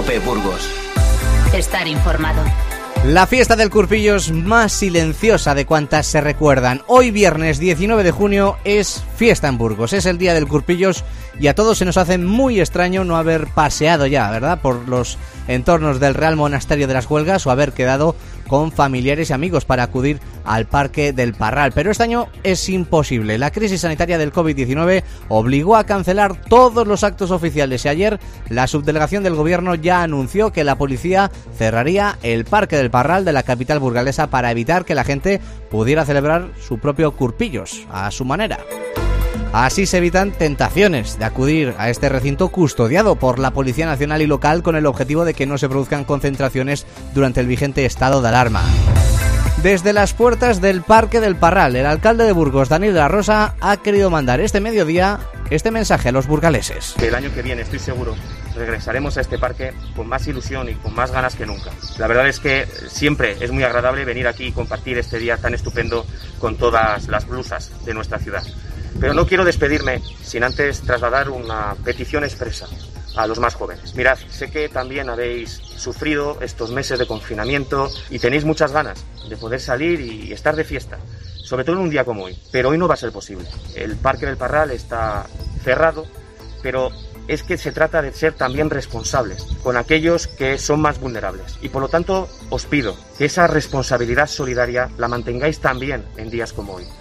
COPE Burgos. Estar informado. La fiesta del Curpillos más silenciosa de cuantas se recuerdan. Hoy viernes 19 de junio es fiesta en Burgos, es el día del Curpillos y a todos se nos hace muy extraño no haber paseado ya, ¿verdad?, por los entornos del Real Monasterio de las Huelgas o haber quedado con familiares y amigos para acudir al Parque del Parral. Pero este año es imposible. La crisis sanitaria del COVID-19 obligó a cancelar todos los actos oficiales y ayer la subdelegación del gobierno ya anunció que la policía cerraría el Parque del Parral de la capital burgalesa para evitar que la gente pudiera celebrar su propio Curpillos a su manera. Así se evitan tentaciones de acudir a este recinto custodiado por la Policía Nacional y local con el objetivo de que no se produzcan concentraciones durante el vigente estado de alarma. Desde las puertas del Parque del Parral, el alcalde de Burgos, Daniel de la Rosa, ha querido mandar este mediodía este mensaje a los burgaleses. Que el año que viene, estoy seguro, regresaremos a este parque con más ilusión y con más ganas que nunca. La verdad es que siempre es muy agradable venir aquí y compartir este día tan estupendo con todas las blusas de nuestra ciudad. Pero no quiero despedirme sin antes trasladar una petición expresa a los más jóvenes. Mirad, sé que también habéis sufrido estos meses de confinamiento y tenéis muchas ganas de poder salir y estar de fiesta, sobre todo en un día como hoy. Pero hoy no va a ser posible. El Parque del Parral está cerrado, pero es que se trata de ser también responsables con aquellos que son más vulnerables. Y por lo tanto, os pido que esa responsabilidad solidaria la mantengáis también en días como hoy.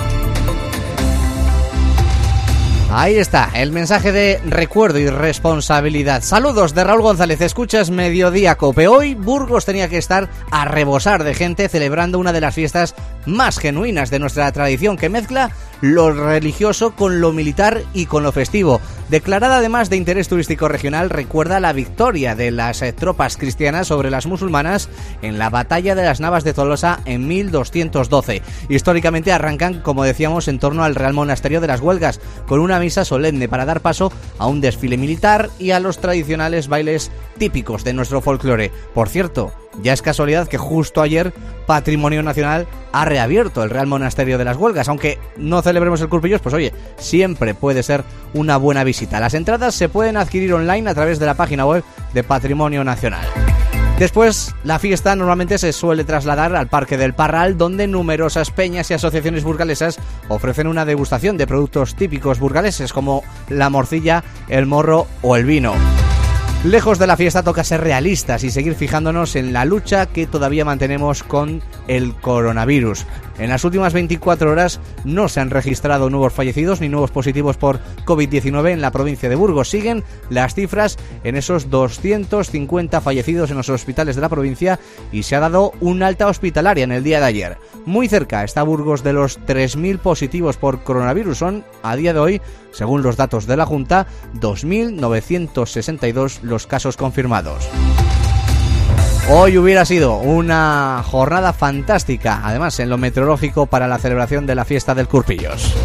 Ahí está, el mensaje de recuerdo y responsabilidad. Saludos de Raúl González, escuchas Mediodía Cope. Hoy Burgos tenía que estar a rebosar de gente celebrando una de las fiestas más genuinas de nuestra tradición, que mezcla lo religioso con lo militar y con lo festivo. Declarada además de interés turístico regional, recuerda la victoria de las tropas cristianas sobre las musulmanas en la batalla de las Navas de Tolosa en 1212. Históricamente arrancan, como decíamos, en torno al Real Monasterio de las Huelgas, con una misa solemne para dar paso a un desfile militar y a los tradicionales bailes típicos de nuestro folclore. Por cierto, ya es casualidad que justo ayer Patrimonio Nacional ha reabierto el Real Monasterio de las Huelgas. Aunque no celebremos el Curpillos, pues oye, siempre puede ser una buena visita. Las entradas se pueden adquirir online a través de la página web de Patrimonio Nacional. Después, la fiesta normalmente se suele trasladar al Parque del Parral, donde numerosas peñas y asociaciones burgalesas ofrecen una degustación de productos típicos burgaleses como la morcilla, el morro o el vino. Lejos de la fiesta toca ser realistas y seguir fijándonos en la lucha que todavía mantenemos con el coronavirus. En las últimas 24 horas no se han registrado nuevos fallecidos ni nuevos positivos por COVID-19 en la provincia de Burgos. Siguen las cifras en esos 250 fallecidos en los hospitales de la provincia y se ha dado una alta hospitalaria en el día de ayer. Muy cerca está Burgos de los 3.000 positivos por coronavirus. Son, a día de hoy, según los datos de la Junta, 2.962 los casos confirmados. Hoy hubiera sido una jornada fantástica, además en lo meteorológico, para la celebración de la fiesta del Curpillos.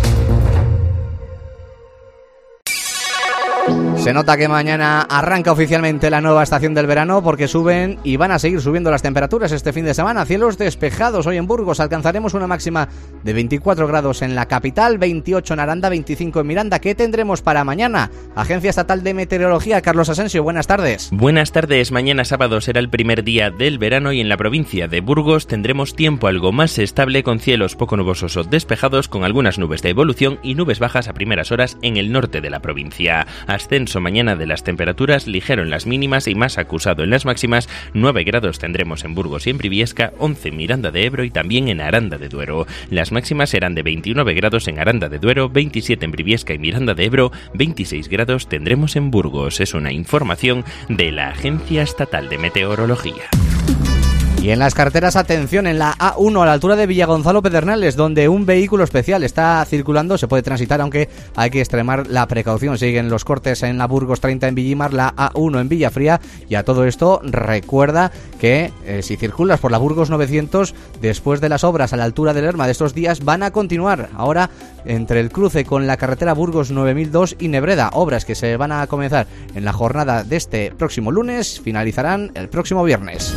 Se nota que mañana arranca oficialmente la nueva estación del verano porque suben y van a seguir subiendo las temperaturas este fin de semana. Cielos despejados hoy en Burgos, alcanzaremos una máxima de 24 grados en la capital, 28 en Aranda, 25 en Miranda. ¿Qué tendremos para mañana? Agencia Estatal de Meteorología, Carlos Asensio, buenas tardes. Buenas tardes, mañana sábado será el primer día del verano y en la provincia de Burgos tendremos tiempo algo más estable con cielos poco nubosos o despejados con algunas nubes de evolución y nubes bajas a primeras horas en el norte de la provincia. Ascenso mañana de las temperaturas, ligero en las mínimas y más acusado en las máximas. 9 grados tendremos en Burgos y en Briviesca, 11 en Miranda de Ebro y también en Aranda de Duero. Las máximas serán de 29 grados en Aranda de Duero, 27 en Briviesca y Miranda de Ebro, 26 grados tendremos en Burgos. Es una información de la Agencia Estatal de Meteorología. Y en las carreteras, atención, en la A1 a la altura de Villagonzalo Pedernales, donde un vehículo especial está circulando, se puede transitar, aunque hay que extremar la precaución. Siguen los cortes en la Burgos 30 en Villimar, la A1 en Villafría, y a todo esto recuerda que si circulas por la Burgos 900, después de las obras a la altura del Lerma de estos días, van a continuar ahora entre el cruce con la carretera Burgos 9002 y Nebreda, obras que se van a comenzar en la jornada de este próximo lunes, finalizarán el próximo viernes.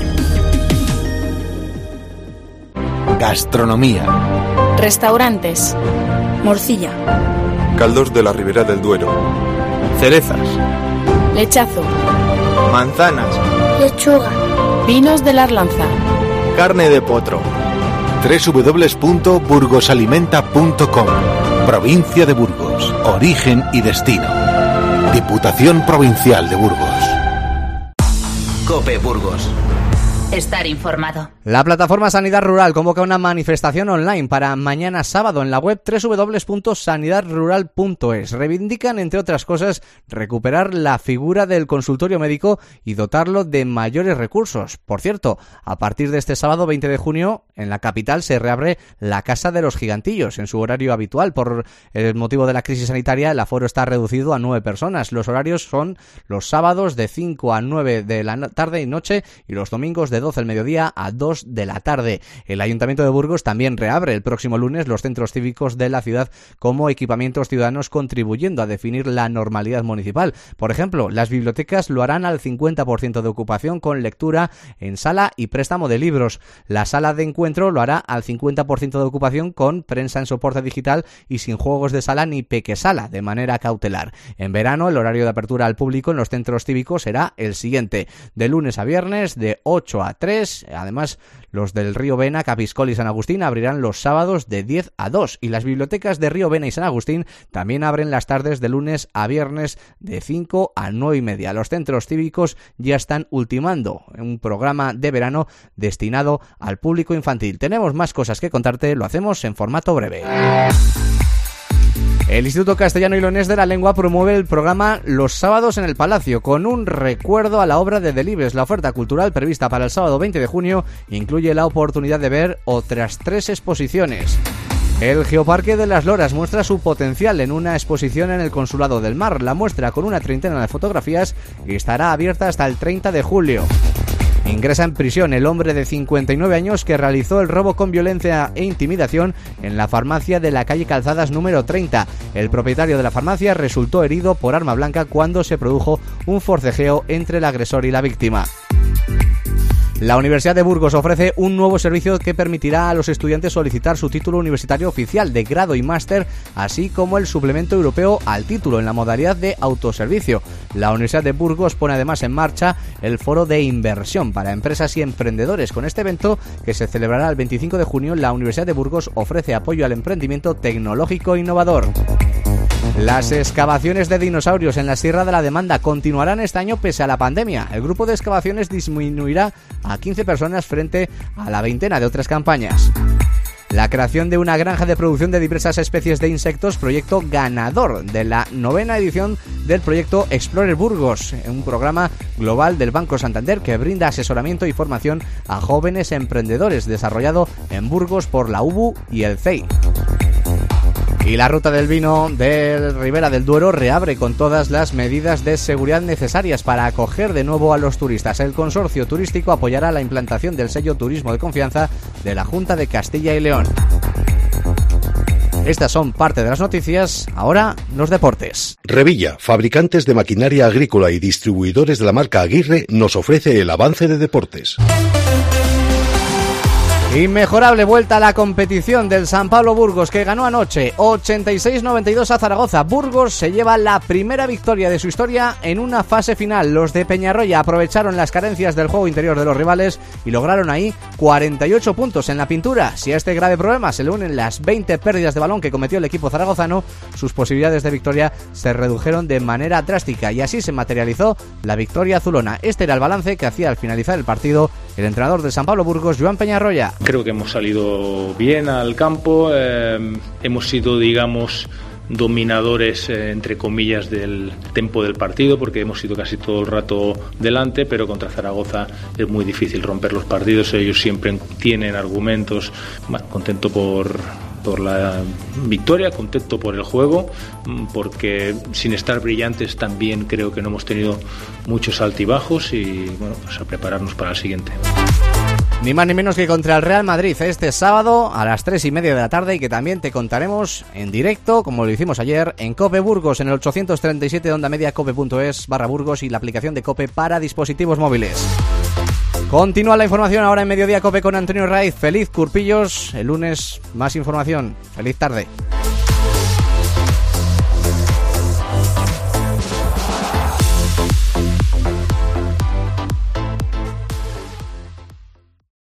Gastronomía. Restaurantes. Morcilla. Caldos de la Ribera del Duero. Cerezas. Lechazo. manzanas, lechuga, vinos de la Arlanza, carne de potro. www.burgosalimenta.com. Provincia de Burgos. Origen y destino. Diputación Provincial de Burgos. COPE Burgos. estar informado. La plataforma Sanidad Rural convoca una manifestación online para mañana sábado en la web www.sanidadrural.es. Reivindican, entre otras cosas, recuperar la figura del consultorio médico y dotarlo de mayores recursos. Por cierto, a partir de este sábado 20 de junio, en la capital se reabre la Casa de los Gigantillos en su horario habitual. Por el motivo de la crisis sanitaria, el aforo está reducido a 9 personas. Los horarios son los sábados de 5 a 9 de la tarde y noche y los domingos de 12 del mediodía a 2 de la tarde. El Ayuntamiento de Burgos también reabre el próximo lunes los centros cívicos de la ciudad como equipamientos ciudadanos, contribuyendo a definir la normalidad municipal. Por ejemplo, las bibliotecas lo harán al 50% de ocupación con lectura en sala y préstamo de libros. La sala de encuentro lo hará al 50% de ocupación con prensa en soporte digital y sin juegos de sala ni pequesala, de manera cautelar. En verano, el horario de apertura al público en los centros cívicos será el siguiente: de lunes a viernes de 8 a 3. Además, los del Río Vena, Capiscol y San Agustín abrirán los sábados de 10 a 2 y las bibliotecas de Río Vena y San Agustín también abren las tardes de lunes a viernes de 5 a 9 y media. Los centros cívicos ya están ultimando un programa de verano destinado al público infantil. Tenemos más cosas que contarte, lo hacemos en formato breve. El Instituto Castellano y Leonés de la Lengua promueve el programa Los Sábados en el Palacio, con un recuerdo a la obra de Delibes. La oferta cultural prevista para el sábado 20 de junio incluye la oportunidad de ver otras 3 exposiciones. El Geoparque de las Loras muestra su potencial en una exposición en el Consulado del Mar. La muestra, con una treintena de fotografías, estará abierta hasta el 30 de julio. Ingresa en prisión el hombre de 59 años que realizó el robo con violencia e intimidación en la farmacia de la calle Calzadas número 30. El propietario de la farmacia resultó herido por arma blanca cuando se produjo un forcejeo entre el agresor y la víctima. La Universidad de Burgos ofrece un nuevo servicio que permitirá a los estudiantes solicitar su título universitario oficial de grado y máster, así como el suplemento europeo al título en la modalidad de autoservicio. La Universidad de Burgos pone además en marcha el Foro de Inversión para Empresas y Emprendedores. Con este evento, que se celebrará el 25 de junio, la Universidad de Burgos ofrece apoyo al emprendimiento tecnológico e innovador. Las excavaciones de dinosaurios en la Sierra de la Demanda continuarán este año pese a la pandemia. El grupo de excavaciones disminuirá a 15 personas frente a la veintena de otras campañas. La creación de una granja de producción de diversas especies de insectos, proyecto ganador de la 9ª edición del proyecto Explorer Burgos, un programa global del Banco Santander que brinda asesoramiento y formación a jóvenes emprendedores, desarrollado en Burgos por la UBU y el CEI. Y la ruta del vino de Ribera del Duero reabre con todas las medidas de seguridad necesarias para acoger de nuevo a los turistas. El consorcio turístico apoyará la implantación del sello Turismo de Confianza de la Junta de Castilla y León. Estas son parte de las noticias, ahora los deportes. Revilla, fabricantes de maquinaria agrícola y distribuidores de la marca Aguirre, nos ofrece el avance de deportes. Inmejorable vuelta a la competición del San Pablo Burgos, que ganó anoche 86-92 a Zaragoza. Burgos se lleva la primera victoria de su historia en una fase final. Los de Peñarroya aprovecharon las carencias del juego interior de los rivales y lograron ahí 48 puntos en la pintura. Si a este grave problema se le unen las 20 pérdidas de balón que cometió el equipo zaragozano, sus posibilidades de victoria se redujeron de manera drástica y así se materializó la victoria azulona. Este era el balance que hacía al finalizar el partido el entrenador de San Pablo Burgos, Joan Peñarroya. Creo que hemos salido bien al campo, hemos sido, digamos, dominadores, entre comillas, del tempo del partido, porque hemos sido casi todo el rato delante, pero contra Zaragoza es muy difícil romper los partidos. Ellos siempre tienen argumentos. Bueno, contento por la victoria, contento por el juego, porque sin estar brillantes también creo que no hemos tenido muchos altibajos y bueno, pues a prepararnos para el siguiente. Ni más ni menos que contra el Real Madrid este sábado a las 3:30 de la tarde, y que también te contaremos en directo, como lo hicimos ayer, en COPE Burgos, en el 837 de onda media cope.es/Burgos y la aplicación de COPE para dispositivos móviles. Continúa la información ahora en Mediodía COPE con Antonio Raiz. Feliz Curpillos, el lunes más información. Feliz tarde.